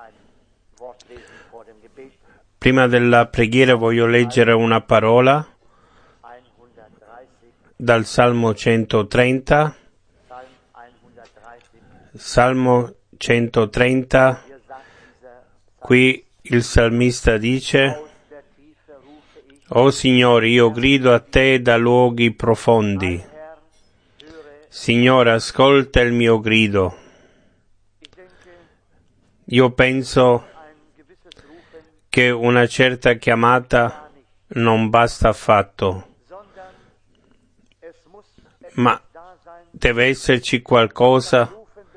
Prima della preghiera voglio leggere una parola dal Salmo 130. Salmo 130, qui il salmista dice: O Signore, io grido a te da luoghi profondi. Signore, ascolta il mio grido. Io penso che una certa chiamata non basta affatto, ma deve esserci qualcosa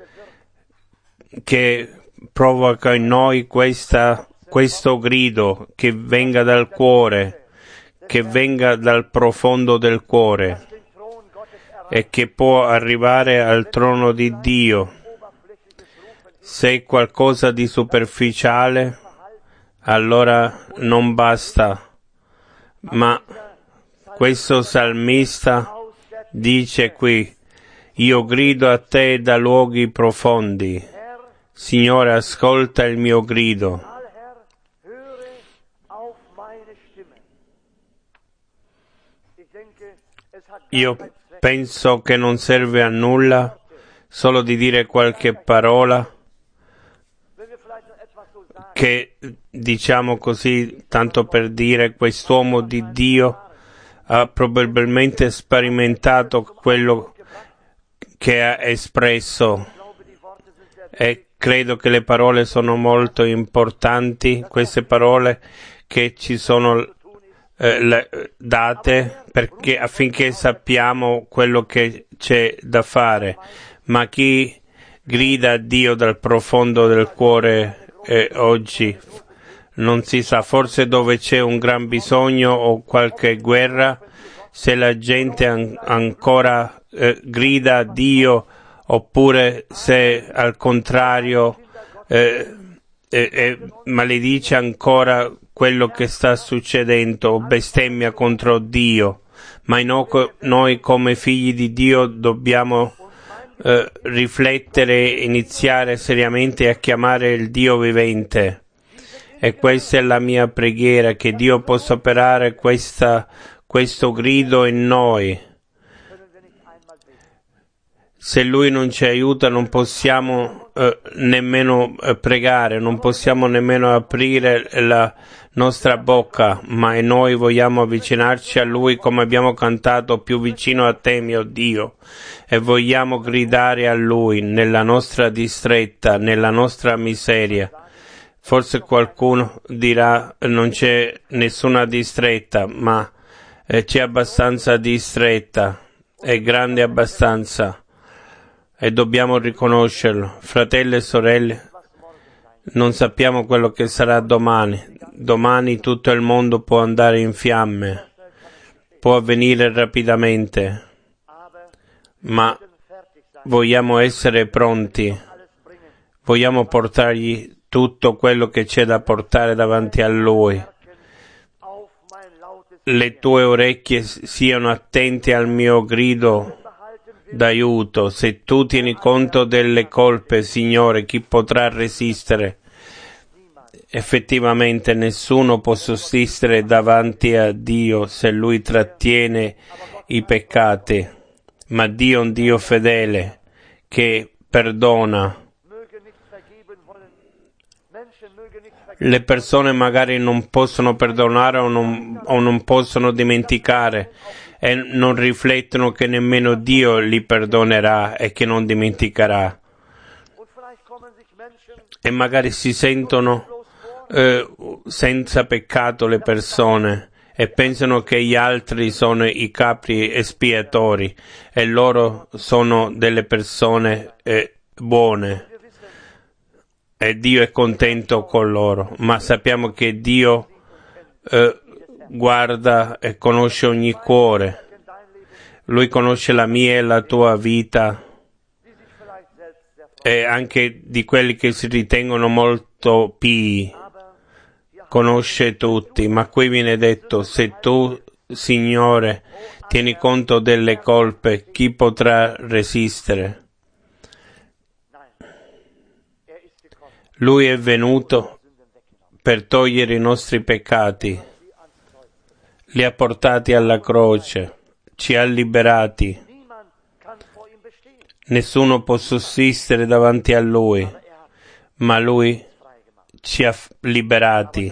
che provoca in noi questo grido, che venga dal cuore, che venga dal profondo del cuore e che può arrivare al trono di Dio. Se è qualcosa di superficiale, allora non basta. Ma questo salmista dice qui: io grido a te da luoghi profondi. Signore, ascolta il mio grido. Io penso che non serve a nulla solo di dire qualche parola che, diciamo così, tanto per dire, quest'uomo di Dio ha probabilmente sperimentato quello che ha espresso, e credo che le parole sono molto importanti, queste parole che ci sono date perché affinché sappiamo quello che c'è da fare. Ma chi grida a Dio dal profondo del cuore oggi non si sa, forse dove c'è un gran bisogno o qualche guerra, se la gente ancora grida a Dio, oppure se al contrario maledice ancora quello che sta succedendo, o bestemmia contro Dio. Ma noi come figli di Dio dobbiamo riflettere e iniziare seriamente a chiamare il Dio vivente. E questa è la mia preghiera, che Dio possa operare questo grido in noi. Se Lui non ci aiuta non possiamo nemmeno pregare, non possiamo nemmeno aprire la nostra bocca, ma noi vogliamo avvicinarci a Lui, come abbiamo cantato: più vicino a te, mio Dio, e vogliamo gridare a Lui nella nostra distretta, nella nostra miseria. Forse qualcuno dirà: non c'è nessuna distretta, ma c'è abbastanza distretta, è grande abbastanza, e dobbiamo riconoscerlo. Fratelli e sorelle, non sappiamo quello che sarà domani. Domani tutto il mondo può andare in fiamme, può avvenire rapidamente, ma vogliamo essere pronti, vogliamo portargli tutto quello che c'è da portare davanti a Lui. Le tue orecchie siano attente al mio grido d'aiuto. Se tu tieni conto delle colpe, Signore, chi potrà resistere? Effettivamente nessuno può sussistere davanti a Dio se Lui trattiene i peccati, ma Dio è un Dio fedele che perdona. Le persone magari non possono perdonare o non possono dimenticare, e non riflettono che nemmeno Dio li perdonerà e che non dimenticherà. E magari si sentono senza peccato le persone e pensano che gli altri sono i capri espiatori e loro sono delle persone buone. E Dio è contento con loro, ma sappiamo che Dio guarda e conosce ogni cuore. Lui conosce la mia e la tua vita, e anche di quelli che si ritengono molto pii. Conosce tutti, ma qui viene detto: se tu, Signore, tieni conto delle colpe, chi potrà resistere? Lui è venuto per togliere i nostri peccati, li ha portati alla croce, ci ha liberati. Nessuno può sussistere davanti a Lui, ma Lui ci ha liberati,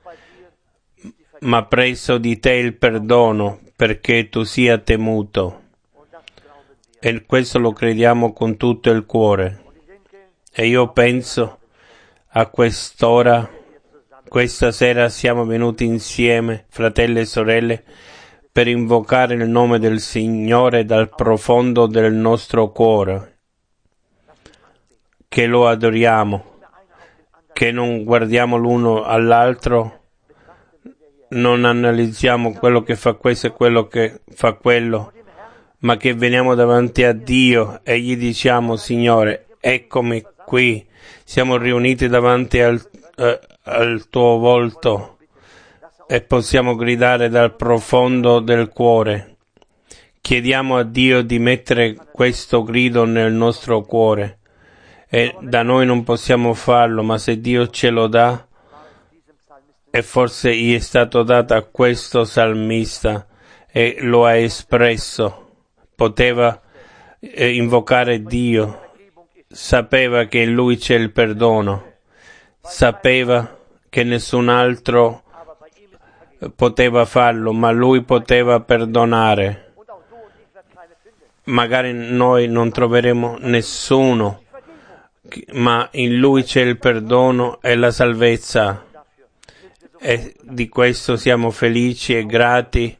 ma ha preso di te il perdono perché tu sia temuto. E questo lo crediamo con tutto il cuore. E io penso a quest'ora, questa sera siamo venuti insieme, fratelli e sorelle, per invocare il nome del Signore dal profondo del nostro cuore, che lo adoriamo, che non guardiamo l'uno all'altro, non analizziamo quello che fa questo e quello che fa quello, ma che veniamo davanti a Dio e gli diciamo: Signore, eccomi qui, siamo riuniti davanti al tuo volto e possiamo gridare dal profondo del cuore. Chiediamo a Dio di mettere questo grido nel nostro cuore e da noi non possiamo farlo, ma se Dio ce lo dà, e forse gli è stato dato a questo salmista e lo ha espresso, poteva invocare Dio, sapeva che in Lui c'è il perdono, sapeva che nessun altro poteva farlo, ma Lui poteva perdonare. Magari noi non troveremo nessuno, ma in Lui c'è il perdono e la salvezza. E di questo siamo felici e grati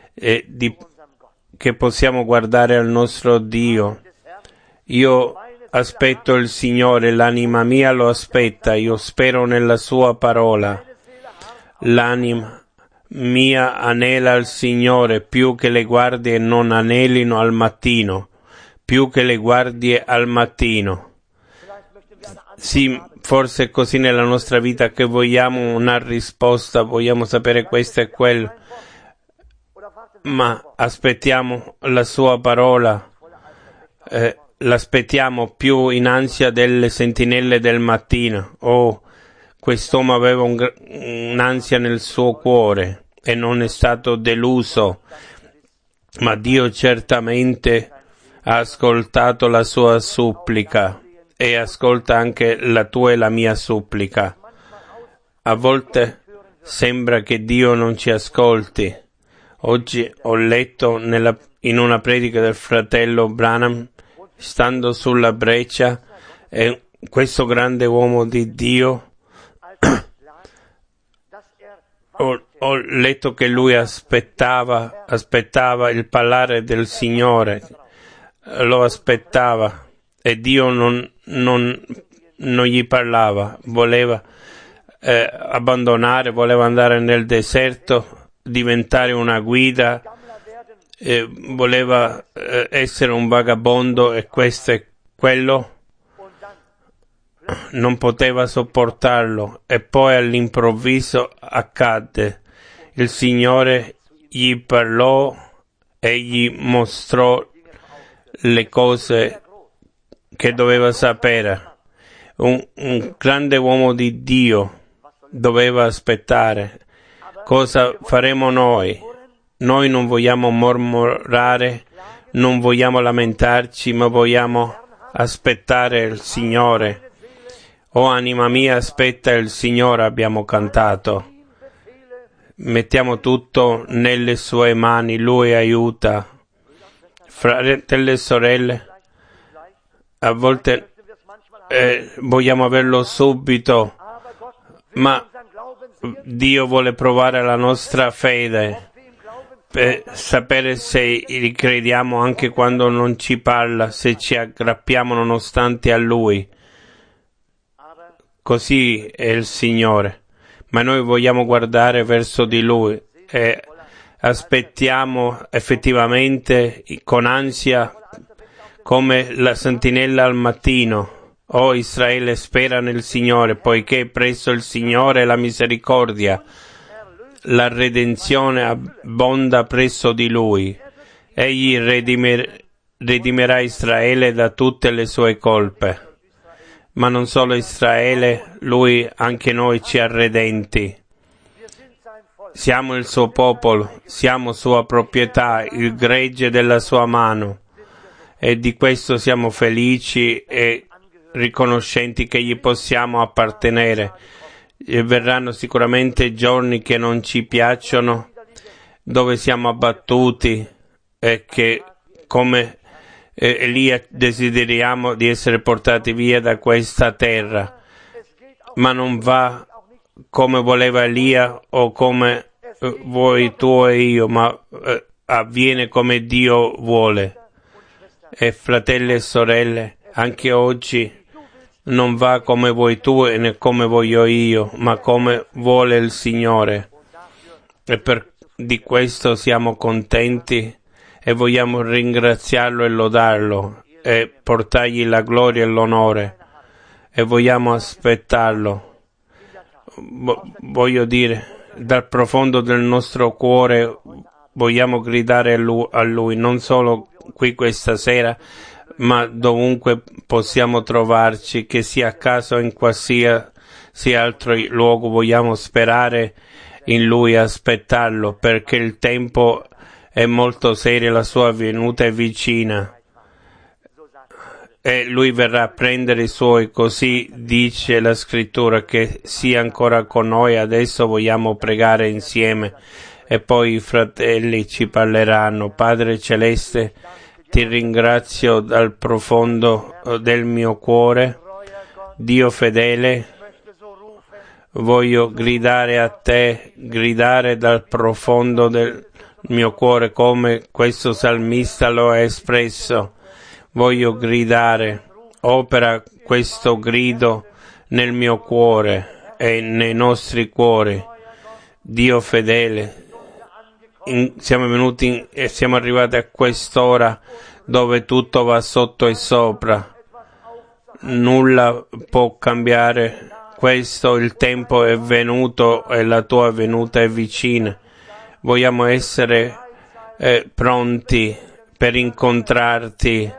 che possiamo guardare al nostro Dio. Io aspetto il Signore, l'anima mia lo aspetta, io spero nella sua parola. L'anima mia anela al Signore più che le guardie non anelino al mattino, più che le guardie al mattino. Sì, forse è così nella nostra vita che vogliamo una risposta, vogliamo sapere questo e quello, ma aspettiamo la sua parola, l'aspettiamo più in ansia delle sentinelle del mattino. Oh, quest'uomo aveva un'ansia nel suo cuore e non è stato deluso, ma Dio certamente ha ascoltato la sua supplica e ascolta anche la tua e la mia supplica. A volte sembra che Dio non ci ascolti. Oggi ho letto in una predica del fratello Branham, stando sulla breccia, e questo grande uomo di Dio, ho letto che lui aspettava il parlare del Signore, lo aspettava e Dio non gli parlava, voleva abbandonare, voleva andare nel deserto, diventare una guida, voleva essere un vagabondo e questo e quello, non poteva sopportarlo e poi all'improvviso accadde. Il Signore gli parlò e gli mostrò le cose che doveva sapere. Un grande uomo di Dio doveva aspettare. Cosa faremo noi? Noi non vogliamo mormorare, non vogliamo lamentarci, ma vogliamo aspettare il Signore. Oh anima mia, aspetta il Signore, abbiamo cantato. Mettiamo tutto nelle sue mani, Lui aiuta. Fratelli e sorelle, a volte vogliamo averlo subito, ma Dio vuole provare la nostra fede, per sapere se gli crediamo anche quando non ci parla, se ci aggrappiamo nonostante a Lui. Così è il Signore, ma noi vogliamo guardare verso di Lui e aspettiamo effettivamente con ansia come la sentinella al mattino. Oh Israele, spera nel Signore, poiché presso il Signore la misericordia, la redenzione abbonda presso di Lui. Egli redimerà Israele da tutte le sue colpe. ma non solo Israele, Lui anche noi ci ha redenti. Siamo il suo popolo, siamo sua proprietà, il gregge della sua mano, e di questo siamo felici e riconoscenti che gli possiamo appartenere. E verranno sicuramente giorni che non ci piacciono, dove siamo abbattuti e che come Elia desideriamo di essere portati via da questa terra, ma non va come voleva Elia o come vuoi tu e io, ma avviene come Dio vuole. E fratelli e sorelle, anche oggi non va come vuoi tu e né come voglio io, ma come vuole il Signore. E di questo siamo contenti e vogliamo ringraziarlo e lodarlo e portargli la gloria e l'onore e vogliamo aspettarlo. Voglio dire, dal profondo del nostro cuore vogliamo gridare a lui, non solo qui questa sera, ma dovunque possiamo trovarci, che sia a casa o in qualsiasi altro luogo, vogliamo sperare in Lui e aspettarlo, perché il tempo è molto serio, la sua venuta è vicina. E Lui verrà a prendere i Suoi, così dice la Scrittura, che sia ancora con noi. Adesso vogliamo pregare insieme e poi i fratelli ci parleranno. Padre Celeste, ti ringrazio dal profondo del mio cuore, Dio fedele, voglio gridare a te, gridare dal profondo del mio cuore come questo salmista lo ha espresso. Voglio gridare, opera questo grido nel mio cuore e nei nostri cuori. Dio fedele, siamo venuti e siamo arrivati a quest'ora dove tutto va sotto e sopra. Nulla può cambiare questo, il tempo è venuto e la tua venuta è vicina. Vogliamo essere pronti per incontrarti.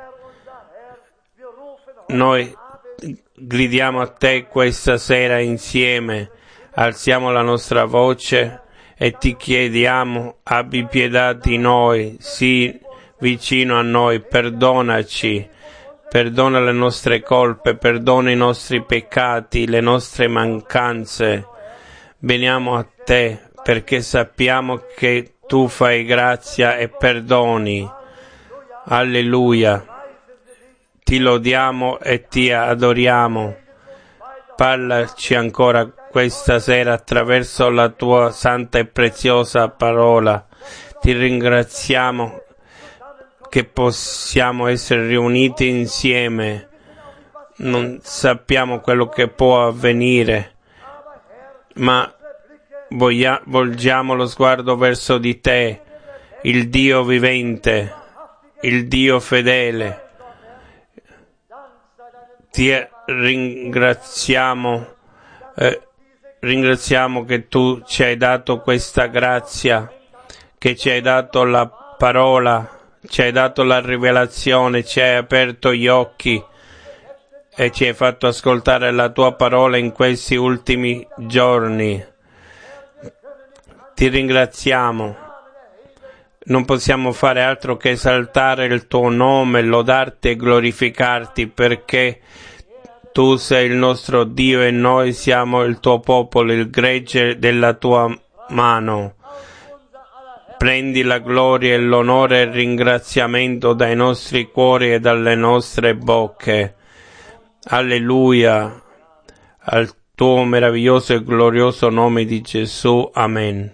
Noi gridiamo a te questa sera insieme, alziamo la nostra voce e ti chiediamo, abbi pietà di noi, sii vicino a noi, perdonaci, perdona le nostre colpe, perdona i nostri peccati, le nostre mancanze. Veniamo a te perché sappiamo che tu fai grazia e perdoni. Alleluia. Ti lodiamo e ti adoriamo. Parlaci ancora questa sera attraverso la tua santa e preziosa parola. Ti ringraziamo che possiamo essere riuniti insieme. Non sappiamo quello che può avvenire, ma volgiamo lo sguardo verso di te, il Dio vivente, il Dio fedele. Ti ringraziamo che tu ci hai dato questa grazia, che ci hai dato la parola, ci hai dato la rivelazione, ci hai aperto gli occhi e ci hai fatto ascoltare la tua parola in questi ultimi giorni. Ti ringraziamo. Non possiamo fare altro che esaltare il tuo nome, lodarti e glorificarti, perché tu sei il nostro Dio e noi siamo il tuo popolo, il gregge della tua mano. Prendi la gloria e l'onore e il ringraziamento dai nostri cuori e dalle nostre bocche. Alleluia, al tuo meraviglioso e glorioso nome di Gesù. Amen.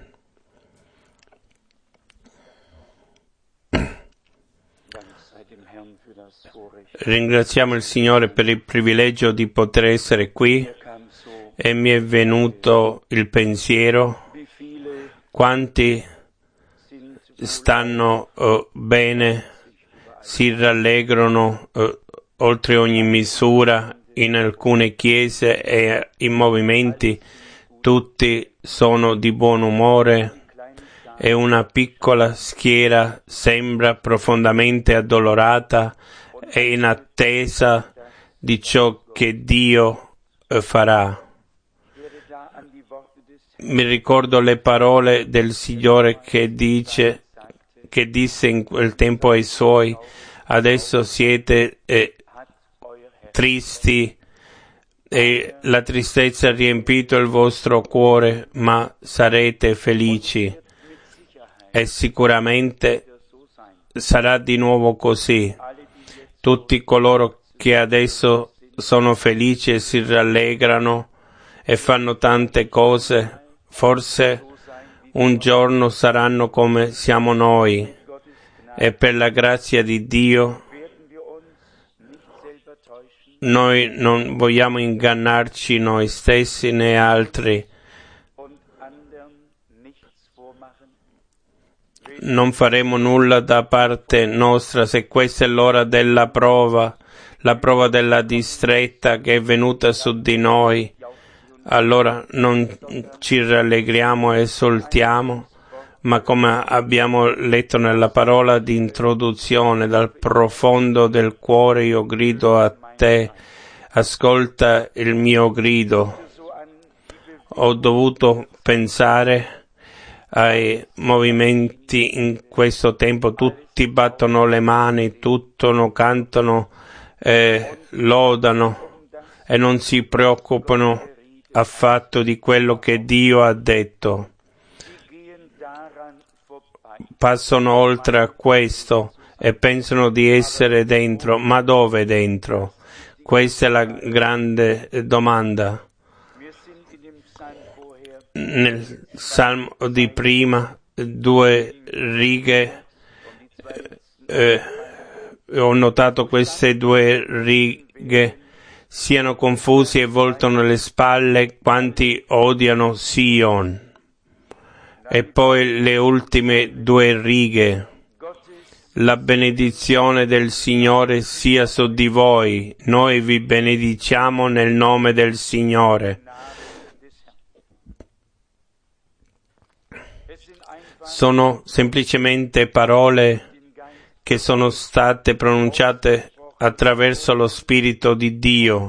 Ringraziamo il Signore per il privilegio di poter essere qui e mi è venuto il pensiero quanti stanno bene, si rallegrano oltre ogni misura in alcune chiese e in movimenti, tutti sono di buon umore e una piccola schiera sembra profondamente addolorata e in attesa di ciò che Dio farà. Mi ricordo le parole del Signore che disse in quel tempo ai Suoi: adesso siete tristi e la tristezza ha riempito il vostro cuore, ma sarete felici. E sicuramente sarà di nuovo così. Tutti coloro che adesso sono felici e si rallegrano e fanno tante cose, forse un giorno saranno come siamo noi, e per la grazia di Dio noi non vogliamo ingannarci noi stessi né altri. Non faremo nulla da parte nostra se questa è l'ora della prova, la prova della distretta che è venuta su di noi. Allora non ci rallegriamo e esultiamo, ma come abbiamo letto nella parola di introduzione, dal profondo del cuore io grido a te, ascolta il mio grido. Ho dovuto pensare ai movimenti in questo tempo, tutti battono le mani, tutti cantano, lodano e non si preoccupano affatto di quello che Dio ha detto. Passano oltre a questo e pensano di essere dentro, ma dove dentro? Questa è la grande domanda. Nel Salmo di prima, 2 righe, ho notato queste 2 righe: siano confusi e voltano le spalle quanti odiano Sion. E poi le ultime 2 righe: la benedizione del Signore sia su di voi, noi vi benediciamo nel nome del Signore. Sono semplicemente parole che sono state pronunciate attraverso lo Spirito di Dio,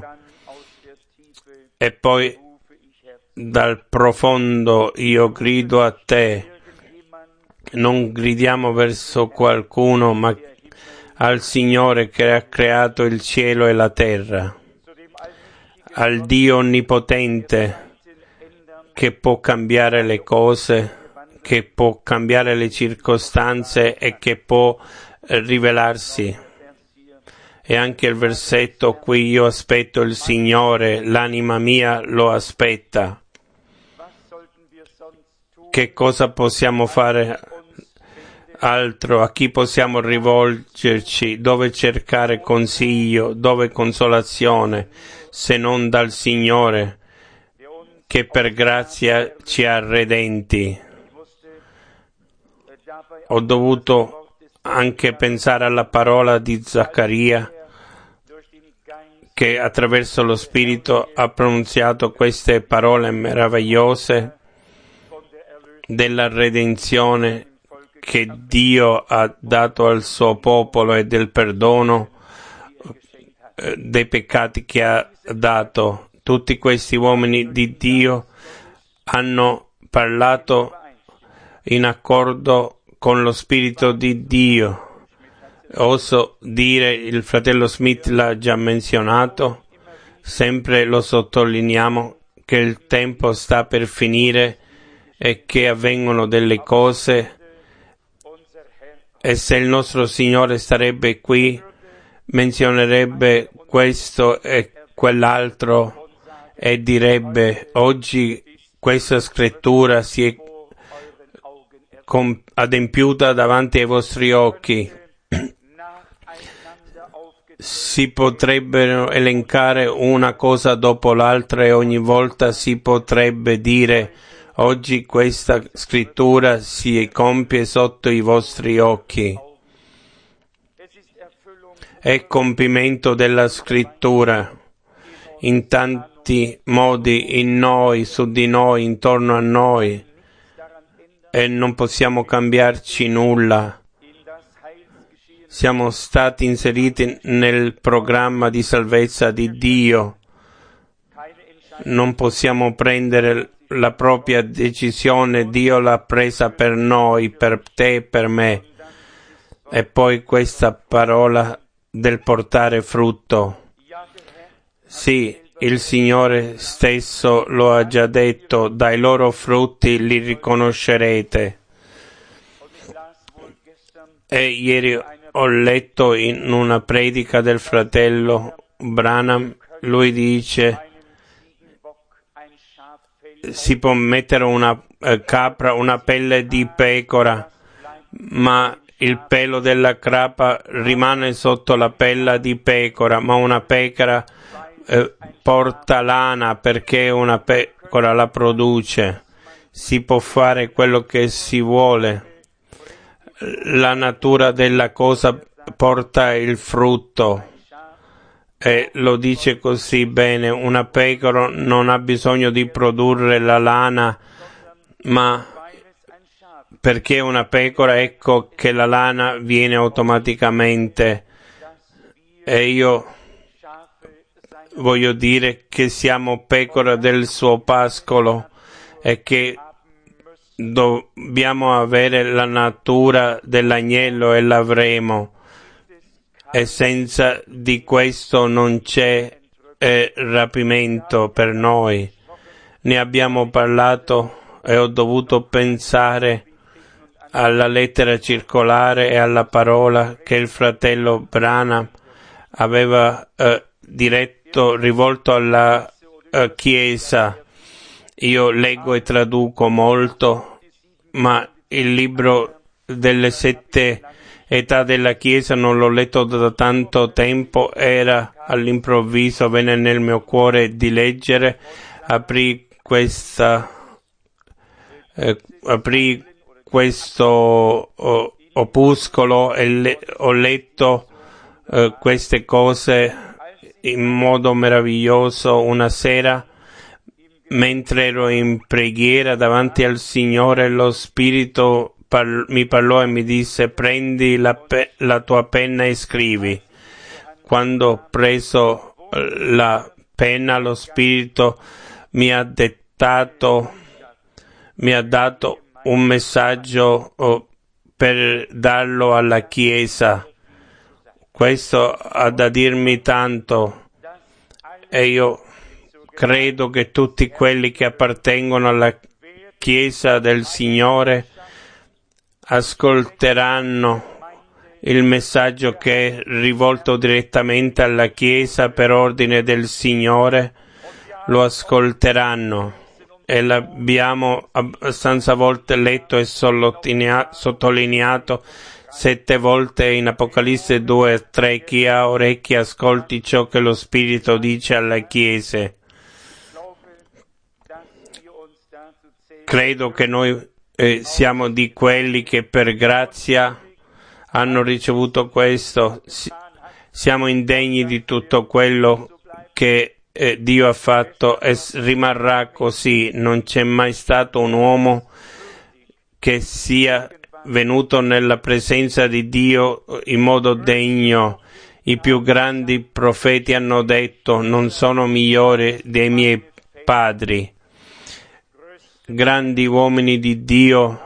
e poi dal profondo io grido a te. Non gridiamo verso qualcuno, ma al Signore che ha creato il cielo e la terra, al Dio onnipotente che può cambiare le cose, che può cambiare le circostanze e che può rivelarsi. E anche il versetto qui: io aspetto il Signore, l'anima mia lo aspetta. Che cosa possiamo fare altro? A chi possiamo rivolgerci? Dove cercare consiglio? Dove consolazione? Se non dal Signore, che per grazia ci ha redenti. Ho dovuto anche pensare alla parola di Zaccaria, che attraverso lo Spirito ha pronunziato queste parole meravigliose della redenzione che Dio ha dato al suo popolo e del perdono dei peccati che ha dato. Tutti questi uomini di Dio hanno parlato in accordo con lo Spirito di Dio. Oso dire, il fratello Smith l'ha già menzionato, sempre lo sottolineiamo, che il tempo sta per finire e che avvengono delle cose, e se il nostro Signore starebbe qui menzionerebbe questo e quell'altro e direbbe: oggi questa scrittura si è adempiuta davanti ai vostri occhi. Si potrebbero elencare una cosa dopo l'altra e ogni volta si potrebbe dire: oggi questa scrittura si compie sotto i vostri occhi. È compimento della scrittura in tanti modi, in noi, su di noi, intorno a noi, e non possiamo cambiarci nulla. siamo stati inseriti nel programma di salvezza di Dio. Non possiamo prendere la propria decisione, Dio l'ha presa per noi, per te e per me. E poi questa parola del portare frutto. Sì, il Signore stesso lo ha già detto, dai loro frutti li riconoscerete. E ieri ho letto in una predica del fratello Branham, lui dice si può mettere una capra, una pelle di pecora, ma il pelo della capra rimane sotto la pelle di pecora, ma una pecora porta lana perché una pecora la produce. Si può fare quello che si vuole. La natura della cosa porta il frutto. E lo dice così bene, una pecora non ha bisogno di produrre la lana, ma perché una pecora, ecco che la lana viene automaticamente. E io voglio dire che siamo pecora del suo pascolo e che dobbiamo avere la natura dell'agnello e l'avremo. E senza di questo non c'è rapimento per noi. Ne abbiamo parlato e ho dovuto pensare alla lettera circolare e alla parola che il fratello Branham aveva rivolto alla Chiesa. Io leggo e traduco molto, ma il libro delle 7 età della Chiesa non l'ho letto da tanto tempo, era all'improvviso, venne nel mio cuore di leggere, aprì questo opuscolo e ho letto queste cose in modo meraviglioso una sera mentre ero in preghiera davanti al Signore. Lo Spirito mi parlò e mi disse: prendi la tua penna e scrivi. Quando ho preso la penna, lo Spirito mi ha dato un messaggio per darlo alla Chiesa. Questo ha da dirmi tanto e io credo che tutti quelli che appartengono alla Chiesa del Signore ascolteranno il messaggio che è rivolto direttamente alla Chiesa per ordine del Signore, lo ascolteranno. E l'abbiamo abbastanza volte letto e sottolineato 7 volte in Apocalisse 2:3: chi ha orecchie ascolti ciò che lo Spirito dice alle chiese. Credo che noi siamo di quelli che per grazia hanno ricevuto questo. Siamo indegni di tutto quello che Dio ha fatto e rimarrà così. Non c'è mai stato un uomo che sia venuto nella presenza di Dio in modo degno. I più grandi profeti hanno detto: non sono migliore dei miei padri. Grandi uomini di Dio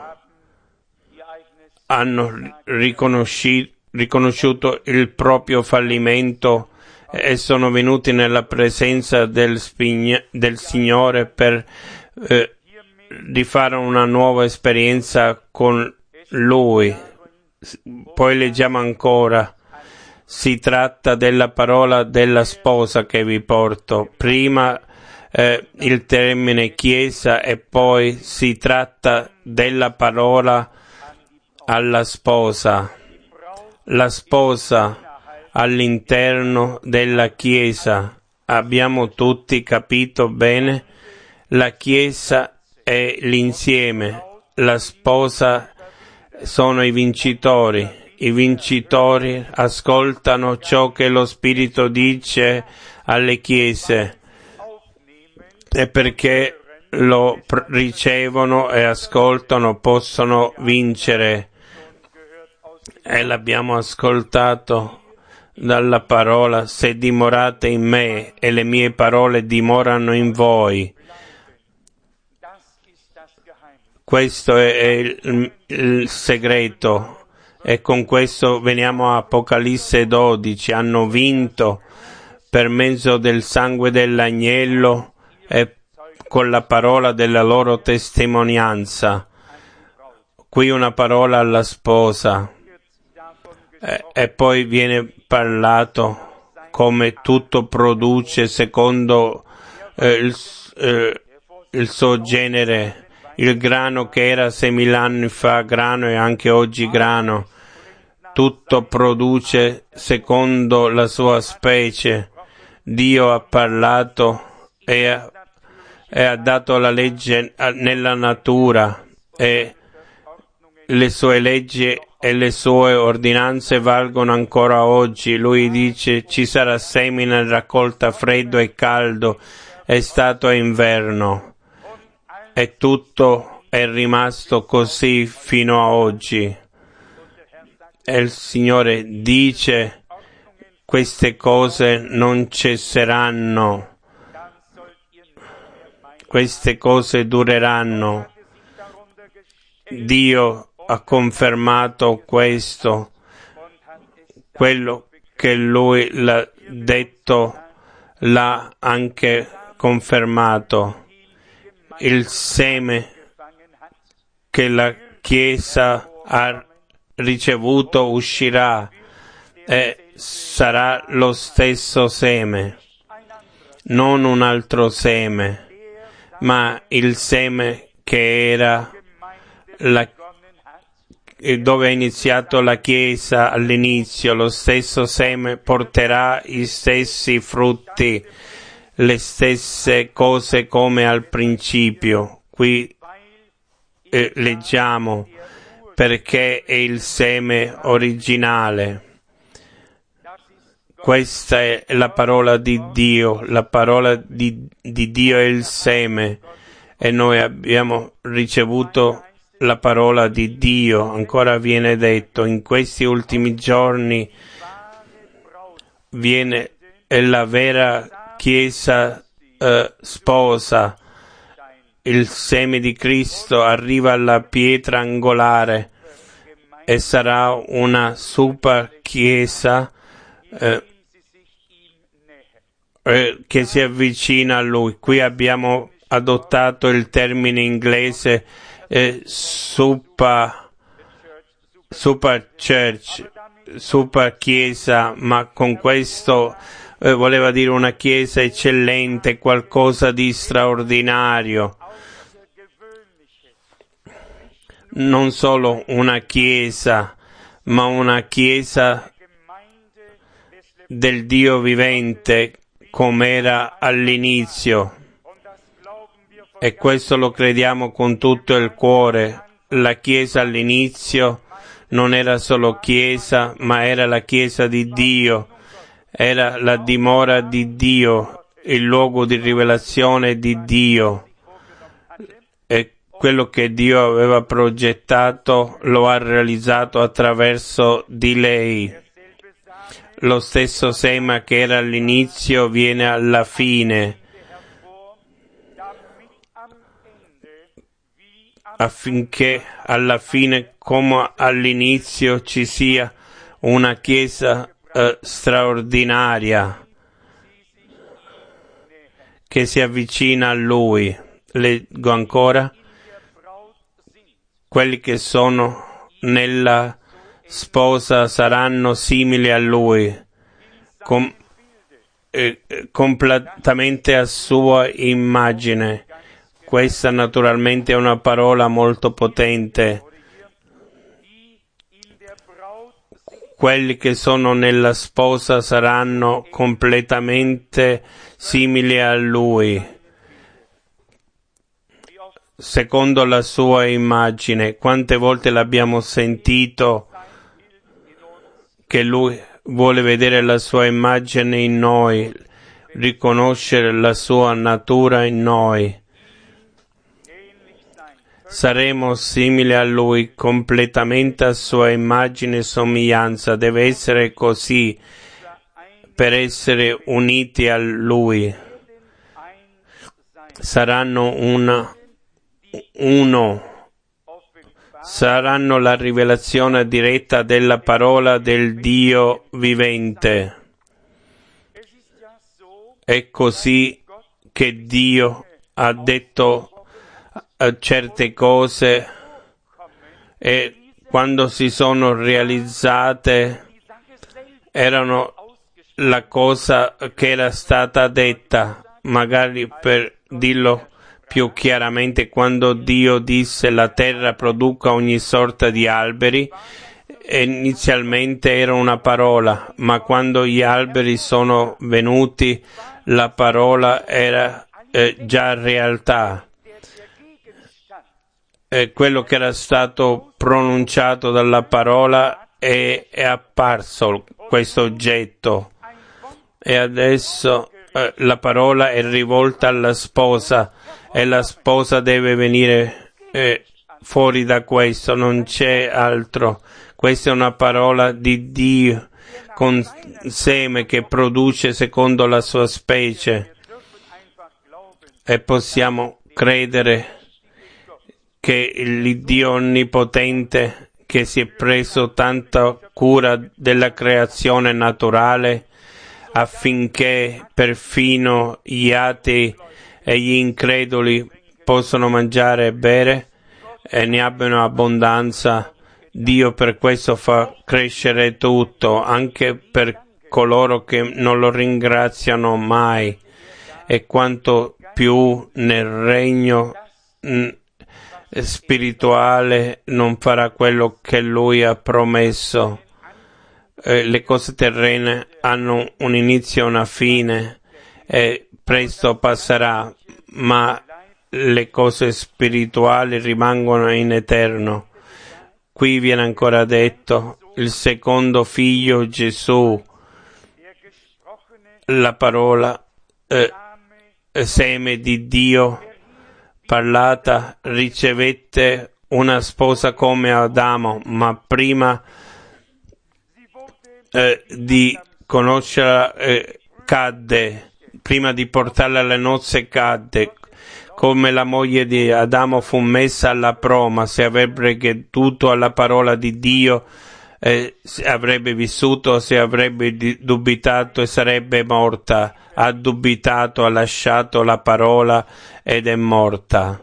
hanno riconosciuto il proprio fallimento e sono venuti nella presenza del Signore per rifare una nuova esperienza con Lui. Poi leggiamo ancora: si tratta della parola della sposa che vi porto. Prima il termine Chiesa e poi si tratta della parola alla sposa. La sposa all'interno della Chiesa. Abbiamo tutti capito bene? La Chiesa è l'insieme. La sposa sono i vincitori. I vincitori ascoltano ciò che lo Spirito dice alle Chiese. E perché lo ricevono e ascoltano possono vincere. e l'abbiamo ascoltato dalla parola: se dimorate in me e le mie parole dimorano in voi. Questo è il segreto, e con questo veniamo a Apocalisse 12. Hanno vinto per mezzo del sangue dell'agnello e con la parola della loro testimonianza. Qui una parola alla sposa, e poi viene parlato come tutto produce secondo il suo genere. Il grano che era 6.000 anni fa grano e anche oggi grano, tutto produce secondo la sua specie. Dio ha parlato e ha dato la legge nella natura, e le sue leggi e le sue ordinanze valgono ancora oggi. Lui dice: ci sarà semine, raccolta, freddo e caldo, estate e inverno. E tutto è rimasto così fino a oggi. E il Signore dice: queste cose non cesseranno, queste cose dureranno. Dio ha confermato questo, quello che Lui l'ha detto l'ha anche confermato. Il seme che la Chiesa ha ricevuto uscirà e sarà lo stesso seme, non un altro seme, ma il seme che era dove ha iniziato la Chiesa all'inizio. Lo stesso seme porterà i stessi frutti, le stesse cose come al principio. Qui leggiamo: perché è il seme originale. Questa è la parola di Dio. La parola di Dio è il seme, e noi abbiamo ricevuto la parola di Dio. Ancora viene detto: in questi ultimi giorni viene la vera Chiesa sposa. Il seme di Cristo arriva alla pietra angolare e sarà una super Chiesa che si avvicina a Lui. Qui abbiamo adottato il termine inglese super church, super Chiesa, ma con questo voleva dire una Chiesa eccellente, qualcosa di straordinario. Non solo una Chiesa, ma una Chiesa del Dio vivente, com'era all'inizio. E questo lo crediamo con tutto il cuore. La Chiesa all'inizio non era solo Chiesa, ma era la Chiesa di Dio, era la dimora di Dio, il luogo di rivelazione di Dio. E quello che Dio aveva progettato lo ha realizzato attraverso di lei. Lo stesso seme che era all'inizio viene alla fine, affinché alla fine come all'inizio ci sia una Chiesa straordinaria che si avvicina a Lui. Leggo ancora: quelli che sono nella sposa saranno simili a Lui, completamente a sua immagine. Questa naturalmente è una parola molto potente. Quelli che sono nella sposa saranno completamente simili a Lui, secondo la sua immagine. Quante volte l'abbiamo sentito che Lui vuole vedere la sua immagine in noi, riconoscere la sua natura in noi. saremo simili a Lui, completamente a sua immagine e somiglianza. Deve essere così per essere uniti a Lui. Saranno uno. Saranno la rivelazione diretta della parola del Dio vivente. È così che Dio ha detto certe cose e quando si sono realizzate erano la cosa che era stata detta. Magari per dirlo più chiaramente, quando Dio disse la terra produca ogni sorta di alberi, inizialmente era una parola, ma quando gli alberi sono venuti, la parola era già realtà. Quello che era stato pronunciato dalla parola è apparso questo oggetto e adesso la parola è rivolta alla sposa e la sposa deve venire fuori da questo, non c'è altro. Questa è una parola di Dio con seme che produce secondo la sua specie e possiamo credere che il Dio onnipotente che si è preso tanta cura della creazione naturale affinché perfino gli atei e gli increduli possano mangiare e bere e ne abbiano abbondanza. Dio per questo fa crescere tutto, anche per coloro che non lo ringraziano mai, e quanto più nel regno spirituale non farà quello che Lui ha promesso. Le cose terrene hanno un inizio e una fine e presto passerà, ma le cose spirituali rimangono in eterno. Qui viene ancora detto il secondo figlio Gesù, la parola seme di Dio parlata, ricevette una sposa come Adamo, ma prima di conoscerla cadde, prima di portarla alle nozze cadde, come la moglie di Adamo fu messa alla prova. Se avrebbe creduto alla parola di Dio avrebbe vissuto, se avrebbe dubitato e sarebbe morta. Ha dubitato, ha lasciato la parola ed è morta.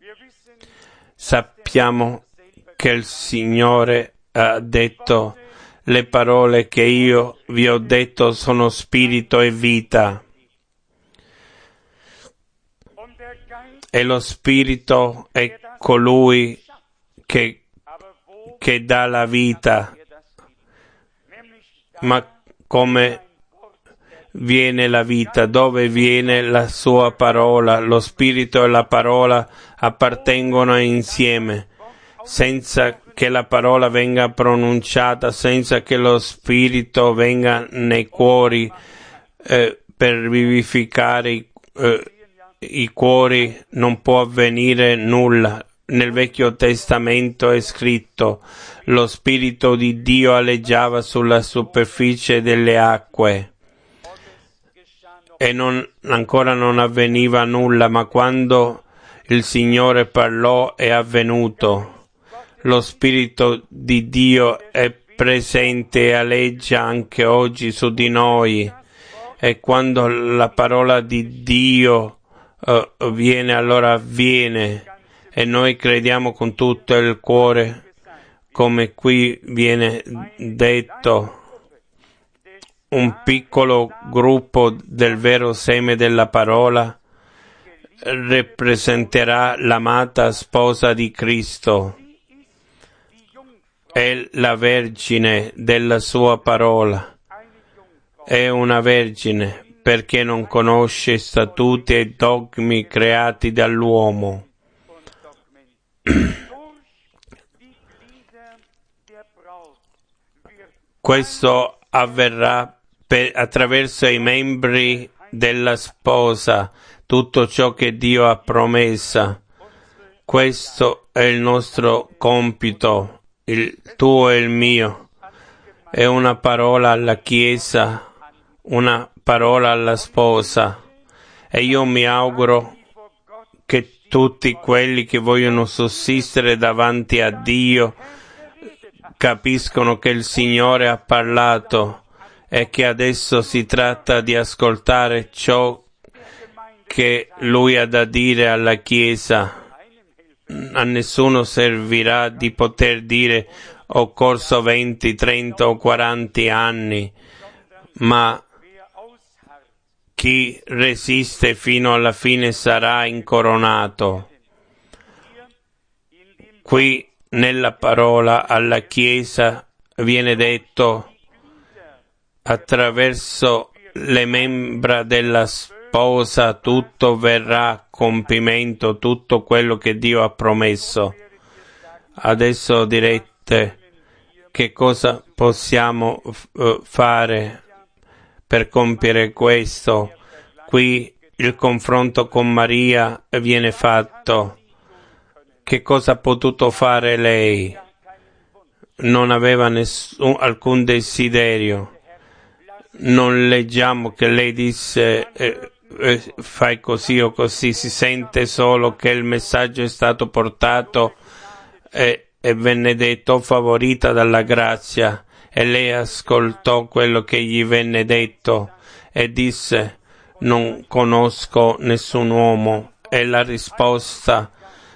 Sappiamo che il Signore ha detto: le parole che io vi ho detto sono spirito e vita. E lo spirito è colui che dà la vita. Ma come viene la vita? Dove viene la sua parola? Lo spirito e la parola appartengono insieme. Senza che la parola venga pronunciata, senza che lo spirito venga nei cuori per vivificare i cuori, non può avvenire nulla. Nel Vecchio Testamento è scritto: lo Spirito di Dio aleggiava sulla superficie delle acque e ancora non avveniva nulla, ma quando il Signore parlò è avvenuto. Lo Spirito di Dio è presente e aleggia anche oggi su di noi, e quando la parola di Dio viene, allora avviene, e noi crediamo con tutto il cuore, come qui viene detto. Un piccolo gruppo del vero seme della parola rappresenterà l'amata sposa di Cristo. È la vergine della sua parola. È una vergine perché non conosce statuti e dogmi creati dall'uomo. Questo avverrà attraverso i membri della sposa, tutto ciò che Dio ha promesso. Questo è il nostro compito, il tuo e il mio. È una parola alla Chiesa, una parola alla sposa. E io mi auguro che tutti quelli che vogliono sussistere davanti a Dio capiscono che il Signore ha parlato e che adesso si tratta di ascoltare ciò che Lui ha da dire alla Chiesa. A nessuno servirà di poter dire ho corso 20, 30 o 40 anni, ma chi resiste fino alla fine sarà incoronato. Qui nella parola alla Chiesa viene detto attraverso le membra della sposa tutto verrà a compimento, tutto quello che Dio ha promesso. Adesso direte che cosa possiamo fare per compiere questo. Qui il confronto con Maria viene fatto. Che cosa ha potuto fare lei? Non aveva alcun desiderio. Non leggiamo che lei disse fai così o così, si sente solo che il messaggio è stato portato e venne detto favorita dalla grazia, e lei ascoltò quello che gli venne detto e disse non conosco nessun uomo, e la risposta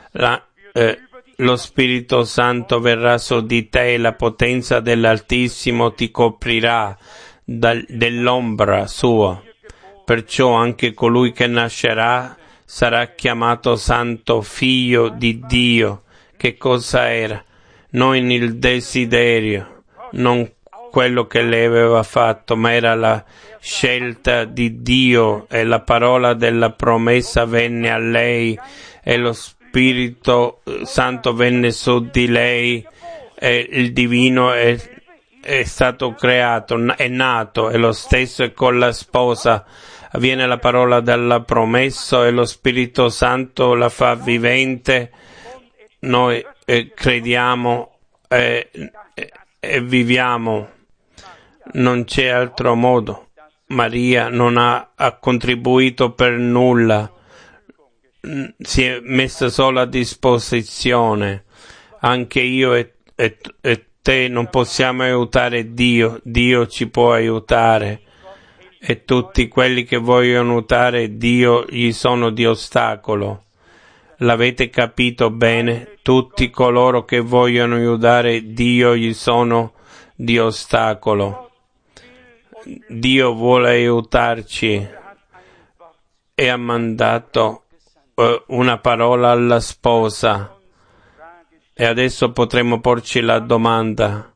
lo Spirito Santo verrà su di te e la potenza dell'Altissimo ti coprirà dell'ombra sua. Perciò anche colui che nascerà sarà chiamato Santo Figlio di Dio. Che cosa era? Non il desiderio, non quello che lei aveva fatto, ma era la scelta di Dio, e la parola della promessa venne a lei e lo Spirito Santo venne su di lei e il divino è stato creato, è nato, e lo stesso è con la sposa. Viene la parola della promessa e lo Spirito Santo la fa vivente. Noi crediamo e viviamo. Non c'è altro modo. Maria non ha contribuito per nulla. Si è messa solo a disposizione. Anche io e te non possiamo aiutare Dio. Dio ci può aiutare. E tutti quelli che vogliono aiutare Dio gli sono di ostacolo. L'avete capito bene? Tutti coloro che vogliono aiutare Dio gli sono di ostacolo. Dio vuole aiutarci e ha mandato una parola alla sposa. E adesso potremo porci la domanda: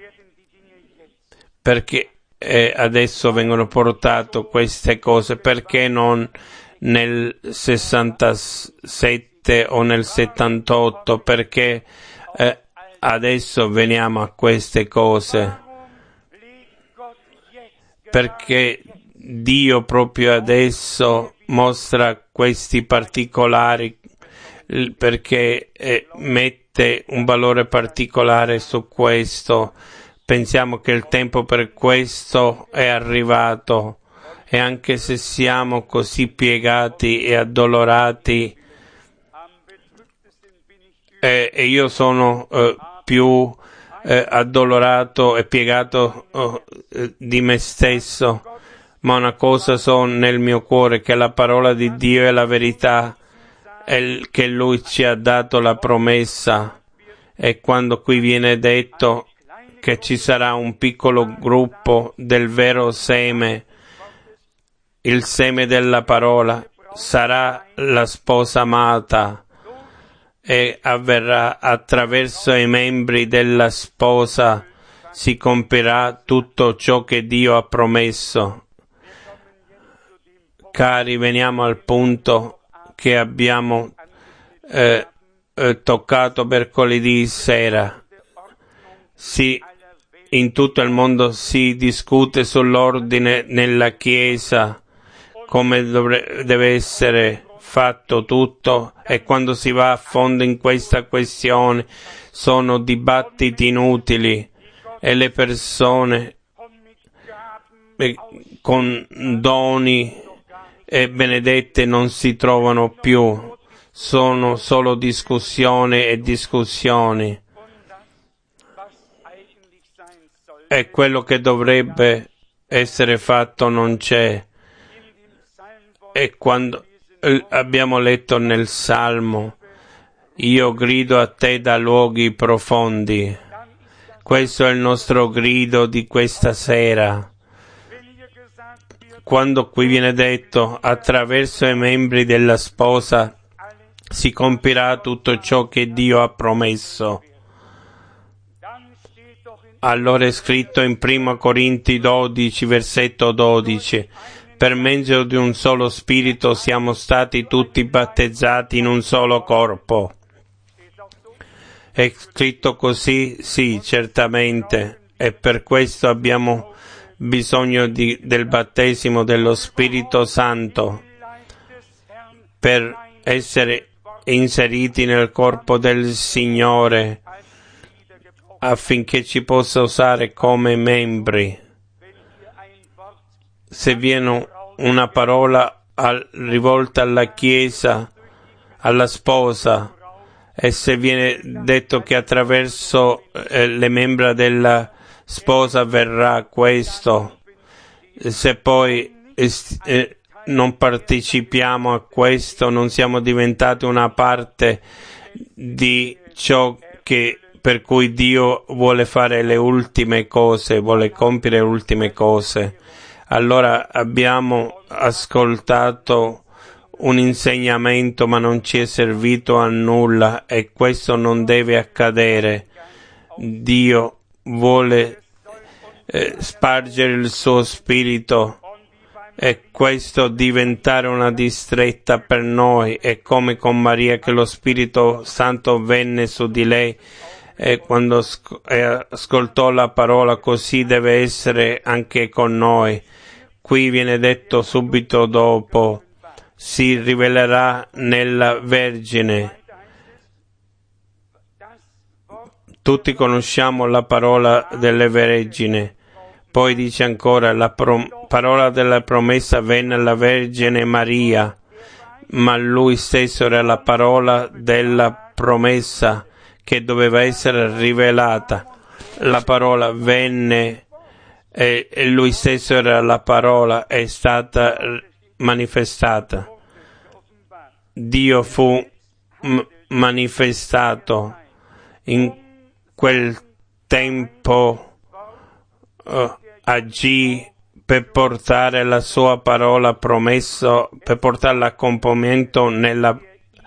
perché adesso vengono portate queste cose? Perché non nel 67 o nel 78? Perché adesso veniamo a queste cose? Perché Dio proprio adesso mostra questi particolari, perché mette un valore particolare su questo. Pensiamo che il tempo per questo è arrivato, e anche se siamo così piegati e addolorati, e io sono più addolorato e piegato di me stesso, ma una cosa so nel mio cuore, che la parola di Dio è la verità, e che Lui ci ha dato la promessa. E quando qui viene detto che ci sarà un piccolo gruppo del vero seme, il seme della parola, sarà la sposa amata, e avverrà attraverso i membri della sposa, si compirà tutto ciò che Dio ha promesso. Cari, veniamo al punto che abbiamo toccato mercoledì sera. In tutto il mondo si discute sull'ordine nella Chiesa, come deve essere fatto tutto, e quando si va a fondo in questa questione sono dibattiti inutili e le persone con doni e benedette non si trovano più, sono solo discussioni e discussioni. E quello che dovrebbe essere fatto non c'è. E quando abbiamo letto nel Salmo, io grido a te da luoghi profondi, questo è il nostro grido di questa sera. Quando qui viene detto, attraverso i membri della sposa si compirà tutto ciò che Dio ha promesso, allora è scritto in 1 Corinti 12, versetto 12, per mezzo di un solo spirito siamo stati tutti battezzati in un solo corpo. È scritto così? Sì, certamente, e per questo abbiamo bisogno del battesimo dello Spirito Santo per essere inseriti nel corpo del Signore, affinché ci possa usare come membri. Se viene una parola rivolta alla Chiesa, alla sposa, e se viene detto che attraverso le membra della sposa avverrà questo, se poi non partecipiamo a questo, non siamo diventati una parte di ciò per cui Dio vuole fare le ultime cose, vuole compiere le ultime cose. Allora abbiamo ascoltato un insegnamento, ma non ci è servito a nulla, e questo non deve accadere. Dio vuole spargere il suo spirito e questo diventare una distretta per noi. È come con Maria, che lo Spirito Santo venne su di lei e quando ascoltò la parola, così deve essere anche con noi. Qui viene detto subito dopo, si rivelerà nella Vergine. Tutti conosciamo la parola delle Vergine. Poi dice ancora, la parola della promessa venne alla Vergine Maria, ma lui stesso era la parola della promessa che doveva essere rivelata. La parola venne e lui stesso era la parola, è stata manifestata. Dio fu manifestato in quel tempo, agì per portare la sua parola promessa, per portarla a compimento nella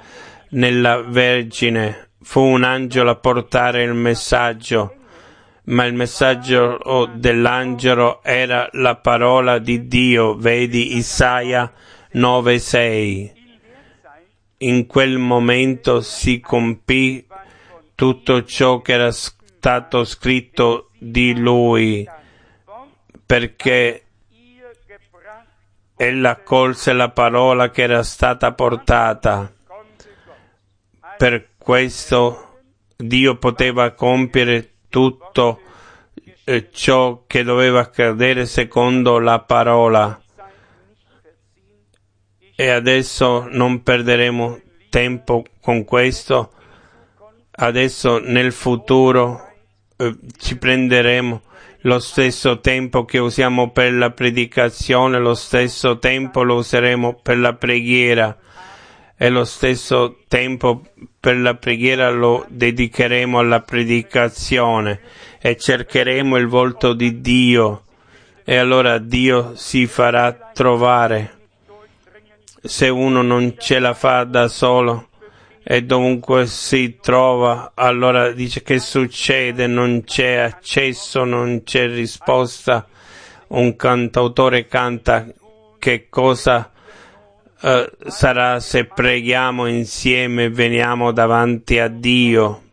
Vergine. Fu un angelo a portare il messaggio, ma il messaggio dell'angelo era la parola di Dio. Vedi Isaia 9:6. In quel momento si compì tutto ciò che era stato scritto di lui, perché ella accolse la parola che era stata portata. Per questo Dio poteva compiere tutto ciò che doveva accadere secondo la parola. E adesso non perderemo tempo con questo. Adesso nel futuro ci prenderemo lo stesso tempo che usiamo per la predicazione, lo stesso tempo lo useremo per la preghiera, e lo stesso tempo per la preghiera lo dedicheremo alla predicazione, e cercheremo il volto di Dio, e allora Dio si farà trovare. Se uno non ce la fa da solo e dovunque si trova, allora dice: che succede? Non c'è accesso, non c'è risposta. Un cantautore canta: che cosa sarà se preghiamo insieme e veniamo davanti a Dio?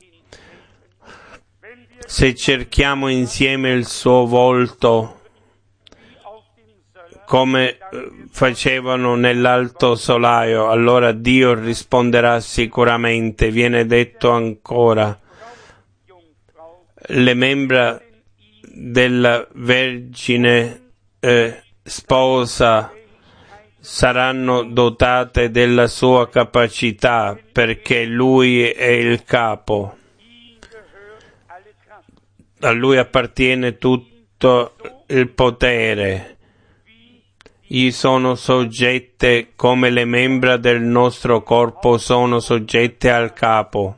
Se cerchiamo insieme il suo volto, come facevano nell'alto solaio. Allora Dio risponderà sicuramente. Viene detto ancora: le membra della Vergine sposa saranno dotate della sua capacità, perché Lui è il capo. A Lui appartiene tutto il potere. Gli sono soggette come le membra del nostro corpo sono soggette al capo.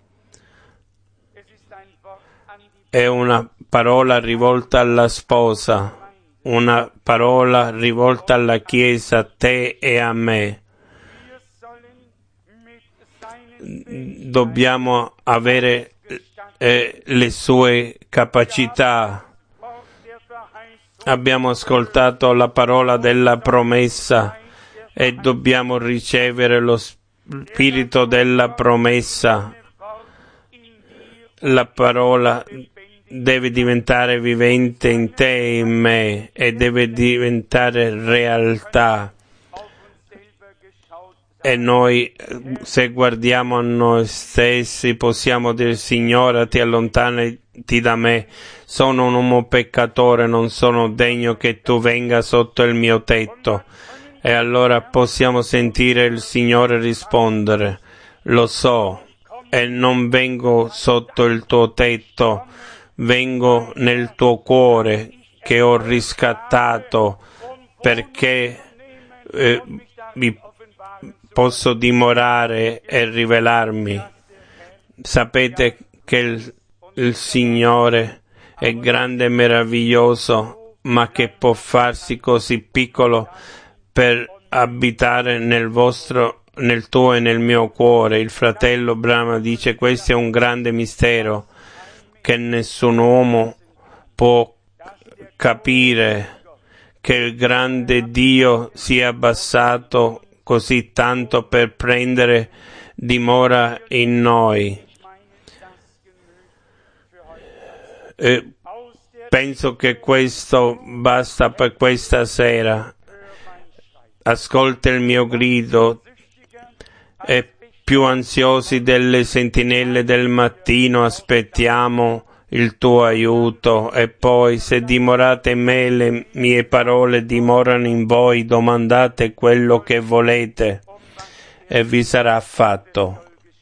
È una parola rivolta alla sposa, una parola rivolta alla Chiesa, a te e a me. Dobbiamo avere le sue capacità. Abbiamo ascoltato la parola della promessa e dobbiamo ricevere lo spirito della promessa. La parola deve diventare vivente in te e in me e deve diventare realtà. E noi, se guardiamo a noi stessi, possiamo dire: Signore, ti allontanati da me, sono un uomo peccatore, non sono degno che tu venga sotto il mio tetto. E allora possiamo sentire il Signore rispondere: lo so, e non vengo sotto il tuo tetto, vengo nel tuo cuore che ho riscattato, perché mi posso dimorare e rivelarmi. Sapete che il Signore è grande e meraviglioso, ma che può farsi così piccolo per abitare nel tuo e nel mio cuore. Il fratello Brahma dice: questo è un grande mistero che nessun uomo può capire, che il grande Dio si è abbassato così tanto per prendere dimora in noi. Penso che questo basta per questa sera. Ascolta il mio grido, e più ansiosi delle sentinelle del mattino aspettiamo il tuo aiuto. E poi, se dimorate in me, le mie parole dimorano in voi, domandate quello che volete e vi sarà fatto.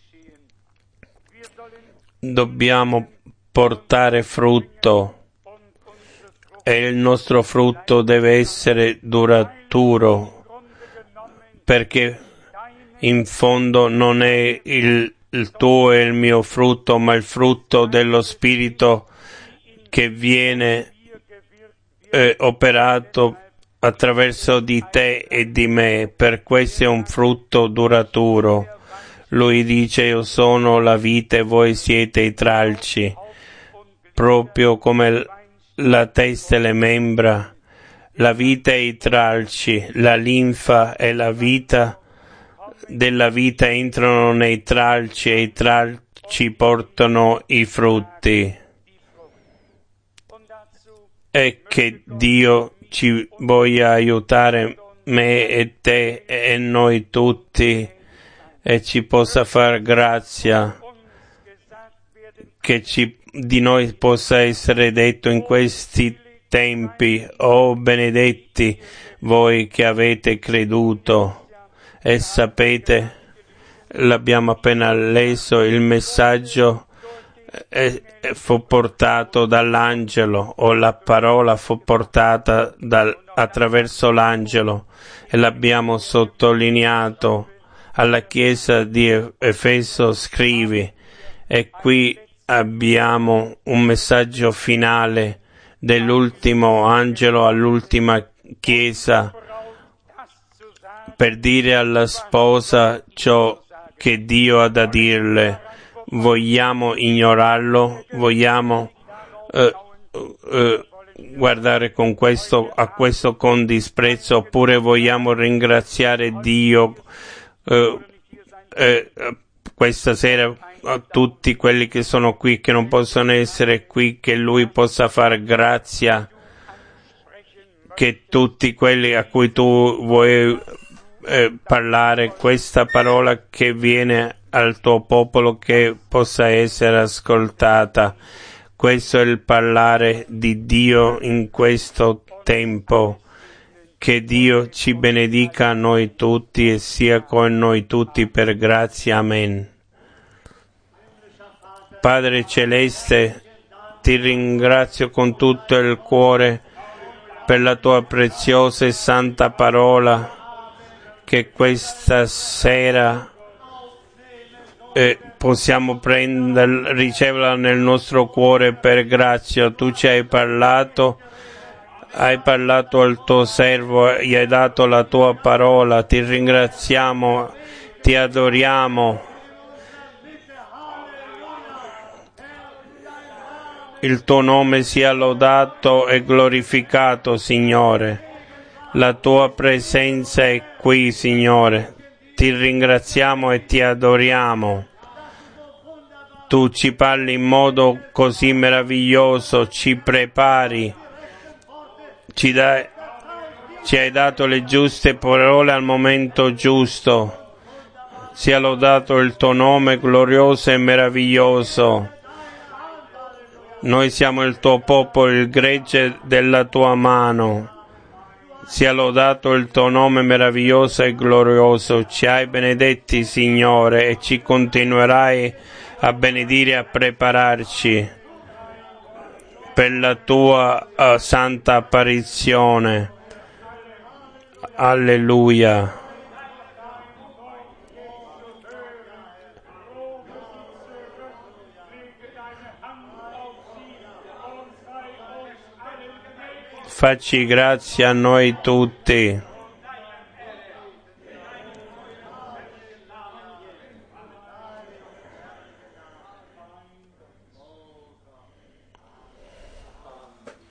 Dobbiamo portare frutto e il nostro frutto deve essere duraturo, perché in fondo non è il tuo e il mio frutto, ma il frutto dello Spirito che viene operato attraverso di te e di me. Per questo è un frutto duraturo. Lui dice: io sono la vite, voi siete i tralci. Proprio come la testa e le membra, la vite e i tralci, la linfa e la vita della vita entrano nei tralci e i tralci portano i frutti. E che Dio ci voglia aiutare, me e te e noi tutti, e ci possa far grazia, che di noi possa essere detto in questi tempi: oh benedetti voi che avete creduto. E sapete, l'abbiamo appena leso, il messaggio fu portato dall'angelo, o la parola fu portata attraverso l'angelo, e l'abbiamo sottolineato. Alla Chiesa di Efeso scrivi, e qui abbiamo un messaggio finale dell'ultimo angelo all'ultima Chiesa, per dire alla sposa ciò che Dio ha da dirle. Vogliamo ignorarlo? Vogliamo guardare a questo con disprezzo, oppure vogliamo ringraziare Dio questa sera, a tutti quelli che sono qui, che non possono essere qui, che Lui possa far grazia che tutti quelli a cui tu vuoi parlare, questa parola che viene al tuo popolo, che possa essere ascoltata. Questo è il parlare di Dio in questo tempo. Che Dio ci benedica a noi tutti e sia con noi tutti per grazia. Amen. Padre Celeste, ti ringrazio con tutto il cuore per la tua preziosa e santa parola, che questa sera possiamo riceverla nel nostro cuore per grazia. Tu ci hai parlato al tuo servo, gli hai dato la tua parola. Ti ringraziamo, ti adoriamo. Il tuo nome sia lodato e glorificato, Signore. La tua presenza è qui, Signore. Ti ringraziamo e ti adoriamo. Tu ci parli in modo così meraviglioso, ci prepari, ci hai dato le giuste parole al momento giusto. Sia lodato il tuo nome glorioso e meraviglioso. Noi siamo il tuo popolo, il gregge della tua mano. Sia lodato il tuo nome meraviglioso e glorioso. Ci hai benedetti, Signore, e ci continuerai a benedire e a prepararci per la tua santa apparizione. Alleluia. Facci grazia a noi tutti.